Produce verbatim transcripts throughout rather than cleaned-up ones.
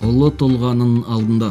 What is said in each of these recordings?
Ұлы тұлғаның алдында.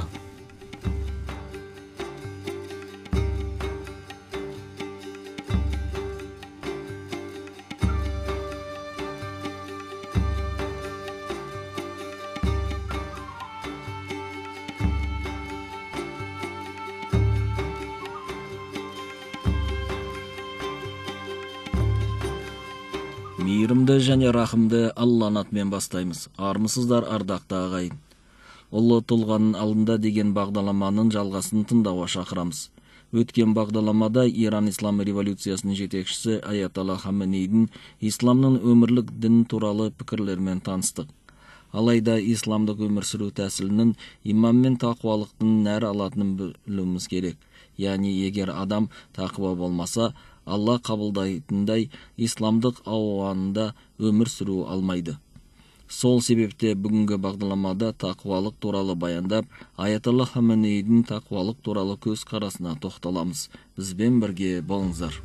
Мейірімді және рахымды Алланың атымен бастаймыз. Армысыздар, ардақты ағайын. Ұлы тұлғаның алдында деген бағдарламаның жалғасын тыңдауға шақырамыз. Өткен бағдарламада Иран ислам революциясының жетекшісі Аятолла Хаменейдің исламның өмірлік дін туралы пікірлермен таныстық. Алайда исламдық өмір сүру тәсілінің иман мен тақуалықтың нәр алатынын білуіміз керек. Яғни, егер адам тақуа болмаса, Алла қабылдайтындай исламдық ауанында өмір сүру алмайды. Сол себепте бүгінгі бағдарламада тақуалық туралы баяндап, Аятолла Хаменейдің тақуалық туралы көз қарасына тоқталамыз. Бізбен бірге болыңыздар.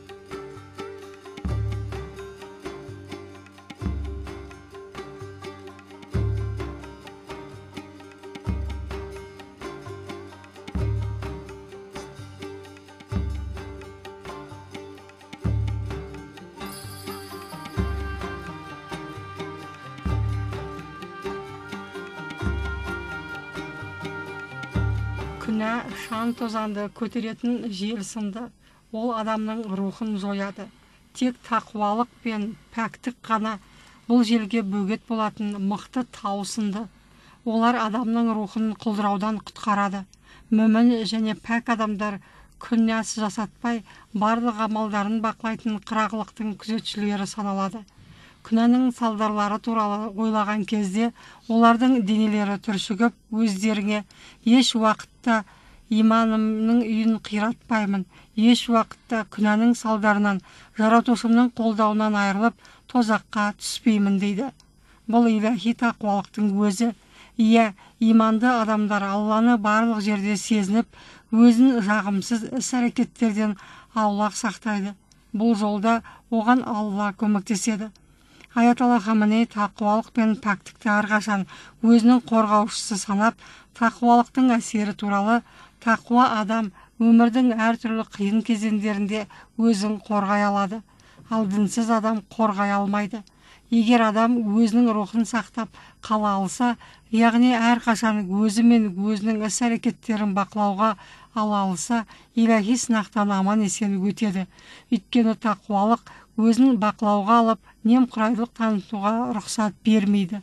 Күнә шаң тозаңды көтеретін жел сынды. Ол адамның рухын жояды. Тек тақуалық пен пәктік қана бұл желге бөгет болатын мықты тау сынды. Олар адамның рухын құлдыраудан құтқарады. Мүмін және пәк адамдар күнәс жасатпай, барлық амалдарын бақылайтын қырағылықтың күзетшілері саналады. Күнәнің салдарлары туралы ойлаған кезде олардың денелері түршігіп, өздеріңе еш уақытта иманымның үйін қиратпаймын, еш уақытта күнәнің салдарынан жаратушымның қолдауынан айырылып, тозаққа түспеймін дейді. Бұл илахи тақуалықтың өзі. Иә, иманды адамдар Алланы барлық жерде сезініп, өзін жағымсыз іс-әрекеттерден аулақ сақтайды. Бұл жолда оған Алла көмектеседі. Аятолла Хаменей тақуалық пен пәктікті әрқашан өзінің қорғаушысы санап, тақуалықтың әсері туралы тақуа адам өмірдің әртүрлі қиын кезеңдерінде өзін қорғай алады. Ал дінсіз адам қорғай алмайды. Егер адам өзінің рухын сақтап қала алса, яғни әрқашан өзі мен өзінің іс-әрекеттерін бақылауға ала алса, илахи сынақтан аман есен өтеді. Өйткені тақуалық өзін бақылауға алып, немқұрайлық танытуға рұқсат бермейді.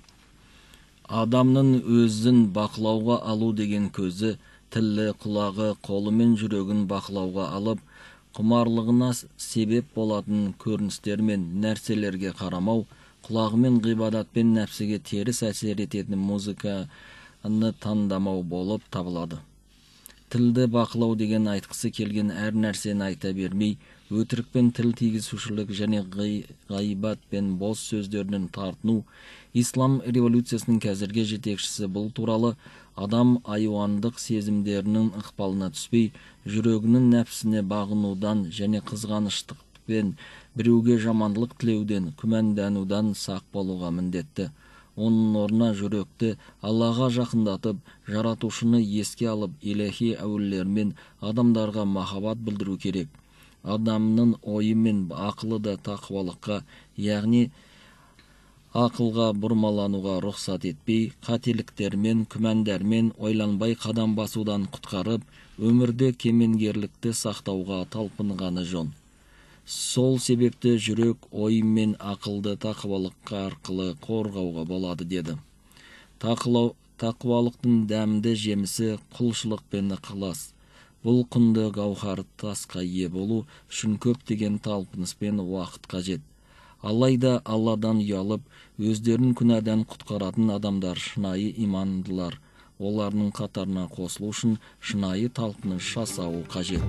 Адамның өзін бақылауға алу деген көзі, тілі, құлағы, қолы мен жүрегін бақылауға алып, құмарлығына себеп болатын көріністер мен нәрселерге қарамау, құлағымен ғибадат пен нәпсіге теріс әсер ететін музыканы таңдамау болып табылады. Тілді бақылау деген айтқысы келген әр нәрсені айта бермей, өтірік пен тіл тигізушілік және ғайбат пен бос сөздерден тартыну. Ислам революциясының қазіргі жетекшісі бұл туралы адам айуандық сезімдерінің ықпалына түспей, жүрегінің нәпсіне бағынудан және қызғаныштық пен біреуге жамандылық тілеуден, күмәнданудан сақ болуға міндетті. Оның орнына жүректі Аллаға жақындатып, жаратушыны еске алып, илахи әулиелермен адамдарға махаббат білдіру керек. Адамның ойы мен ақылы да тақуалыққа, яғни ақылға бұрмалануға рұқсат етпей, қателіктермен, күмәндармен ойланбай қадам басудан құтқарып, өмірде кемеңгерлікті сақтауға талпынғаны жөн. Сол себепті жүрек, ой мен ақылды тақуалыққа арқылы қорғауға болады деді. Тақуалықтың дәмді жемісі құлшылық пен ықылас. Бұл құнды гауһар тасқа ие болу үшін көптеген талпыныс пен уақыт қажет. Алайда Алладан ұялып, өздерін күнәдан құтқаратын адамдар шынайы имандылар. Олардың қатарына қосылу үшін шынайы талпыныс жасауы қажет.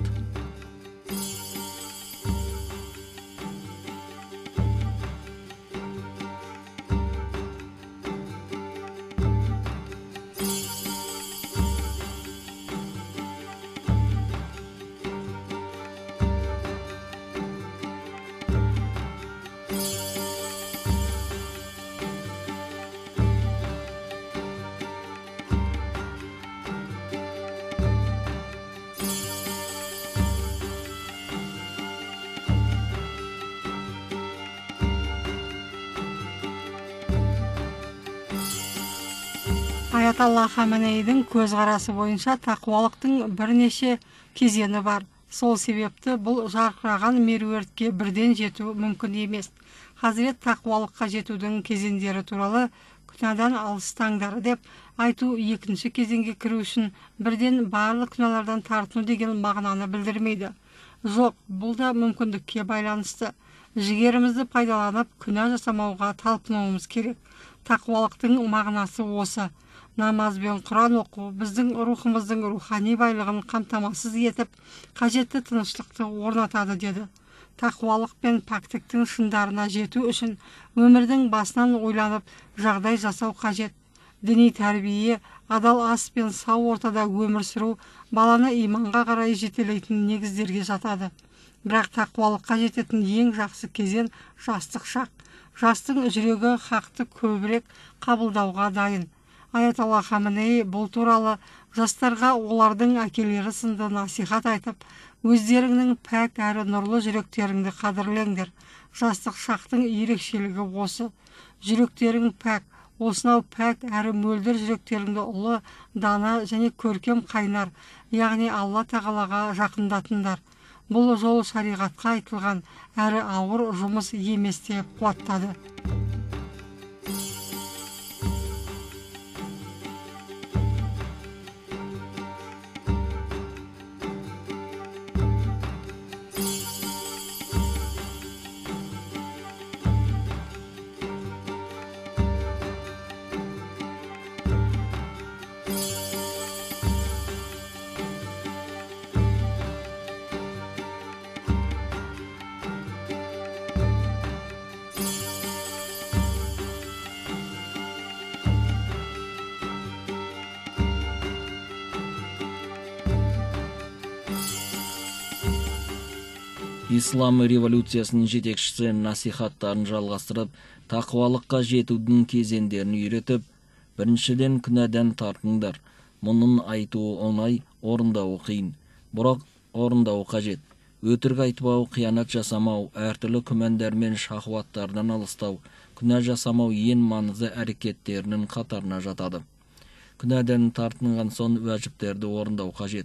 Аятолла Хаменейдің көзқарасы бойынша тақуалықтың бірнеше кезеңі бар. Сол себепті бұл жарқыраған меруертке бірден жету мүмкін емес. Хазірет тақуалыққа жетудің кезеңдері туралы күнәдан алыстаңдар деп айту екінші кезеңге кіру үшін бірден барлық күнәлардан тартыну деген мағынаны білдірмейді. Жоқ, бұл да мүмкіндікке байланысты. Жігерімізді пайдаланып күнә жасамауға талпынуымыз керек. Тақуалықтың мағынасы осы. Намаз бен Құран оқу біздің рухымыздың рухани байлығын қамтамасыз етіп, қажетті тыныштықты орнатады деді. Тақуалық пен пәктіктің шыңдарына жету үшін өмірдің басынан ойланып, жағдай жасау қажет. Діни тәрбие, адал ас пен сау ортада өмір сүру баланы иманға қарай жетелейтін негіздерге жатады. Бірақ тақуалыққа жететін ең жақсы кезең жастық шақ. Жастың жүрегі хақты көбірек қабылдауға дайын. Аятолла Хаменей бұл туралы жастарға олардың әкелері сынды насихат айтып, өздеріңнің пәк әрі нұрлы жүректеріңді қадірлеңдер. Жастық шақтың ерекшелігі осы. Жүректерің пәк, осынау пәк әрі мөлдір жүректеріңді ұлы, дана және көркем қайнар, яғни Алла тағалаға жақындатыңдар. Бұл жол шариғатқа айтылған әрі ауыр жұмыс емес деп қуаттады. Ислам революциясының жетекшісі насихаттарын жалғастырып, тақуалыққа жетудің кезеңдерін үйретіп, біріншіден күнәдан тартыңдар. Мұның айтуы оңай, орындауы қиын. Бірақ орындауы қажет. Өтірік айтпау, қиянат жасамау, әртүрлі күмәндар мен шахуаттардан алыстау, күнә жасамау ең маңызды әрекеттерінің қатарына жатады. Күнәдан тартынған соң уәжіптерді орындау қажет.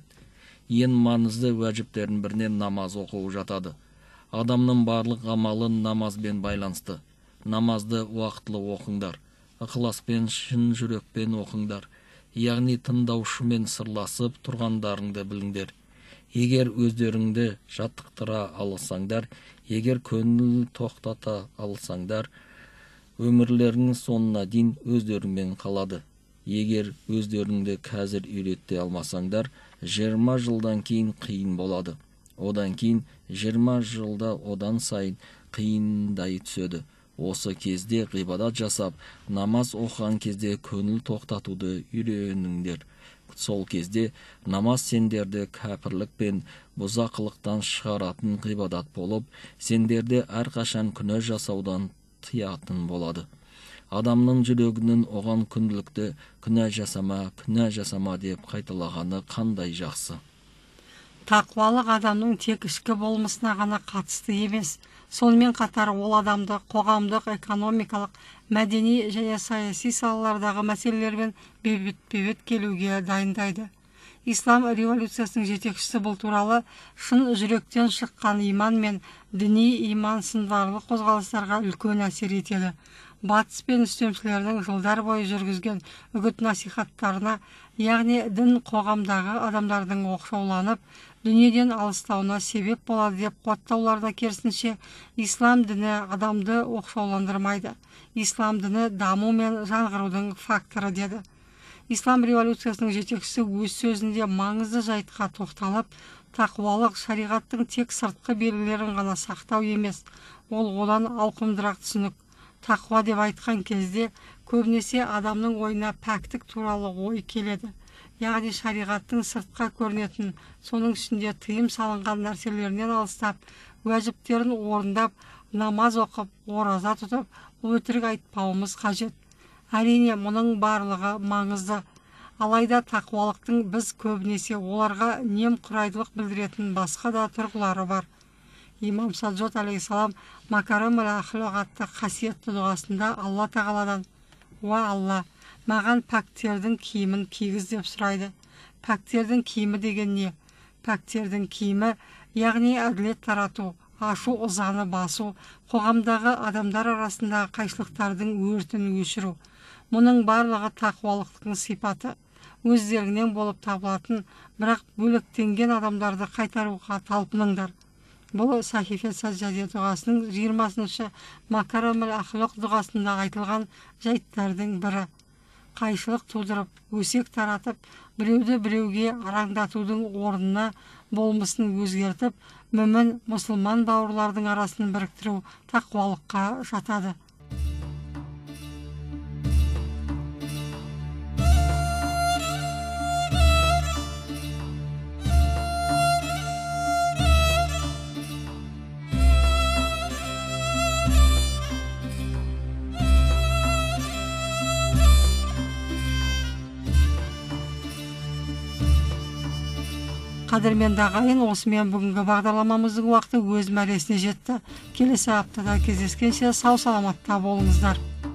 Ең маңызды уәжіптердің бірінен намаз оқу жатады. Адамның барлық амалын намазбен байланысты. Намазды уақытлы оқыңдар. Ықыласпен, шын жүрекпен оқыңдар. Яғни тыңдаушымен сырласып тұрғандарыңды біліңдер. Егер өздеріңді жаттықтыра алсаңдар, егер көңіл тоқтата алсаңдар, өмірлеріңіз соңына дейін өздеріңмен қалады. Егер өздеріңді қазір үйретте алмасаңдар, жиырма жылдан кейін қиын болады. Одан кейін жиырма жылда одан сайын қиындай түседі. Осы кезде ғибадат жасап, намаз оқыған кезде көңіл тоқтатуды үйреніңдер. Сол кезде намаз сендерді кәпірлік пен бұзақылықтан шығаратын ғибадат болып, сендерді әрқашан күнә жасаудан тыятын болады. Адамның жүрегінің оған күнділікті күнә жасама, күнә жасама деп қайталағаны қандай жақсы. Тақуалық адамның тек ішкі болмысына ғана қатысты емес, сонымен қатар ол адамды қоғамдық, экономикалық, мәдени және саяси салалардағы мәселелермен бейбіт-бейбіт келуге дайындайды. Ислам революциясының жетекшісі бұл туралы шын жүректен шыққан иман мен діни иман сындарлы қозғалыстарға үлкен әсер етеді. Батыс пен үстемшілердің жылдар бойы жүргізген үгіт насихаттарына, яғни дін қоғамдағы адамдардың оқшауланып, дүниеден алыстауына себеп болады деп қуаттауларда керісінше, ислам діні адамды оқшауландырмайды. Ислам діні даму мен жаңғырудың факторы деді. Ислам революциясының жетекшісі өз сөзінде маңызды жайтқа тоқталып, тақуалық шариғаттың тек сыртқы белгілерін ғана сақтау емес, ол одан ауқымдырақ түсінік. Тақуа деп айтқан кезде көбінесе адамның ойына пәктік туралы ой келеді. Яғни шариғаттың сыртқа көрінетін, соның ішінде тыйым салынған нәрселерінен алыстап, уәжіптерін орындап, намаз оқып, ораза тұтып, өтірік айтпауымыз қажет. Әрине, мұның барлығы маңызды. Алайда тақуалықтың біз көбінесе оларға немқұрайдылық білдіретін басқа да тұрғылары бар. Имам Саджод алейхиссалам Макарим әл-Ахлақ атты қасиетті дұғасында Алла тағаладан: уа алла, маған пәктердің киімін кигіз деп сұрайды. Пәктердің киімі деген не? Пәктердің киімі, яғни әділет тарату, ашу ызаны басу, қоғамдағы адамдар арасындағы қайшылықтардың өртін өшіру. Мұның барлығы тақуалықтың сипаты. Өздеріңнен болып табылатын, бірақ бөлектенген адамдарды қайтаруға талпыныңдар. Бұл Сахифе Саджадия дұғасының жиырмасыншы Макарамул Ахлоқ дұғасында айтылған жайттардың бірі. Қайшылық тудырып, өсек таратып, біреуді біреуге араңдатудың орнына болмысын өзгертіп, мүмін мұсылман бауырлардың арасын біріктіру тақуалыққа жатады. Қадірменді ағайын, осымен бүгінгі бағдарламамыздың уақыты өз мәресіне жетті. Келесі аптада кездескенше сау саламатта болыңыздар.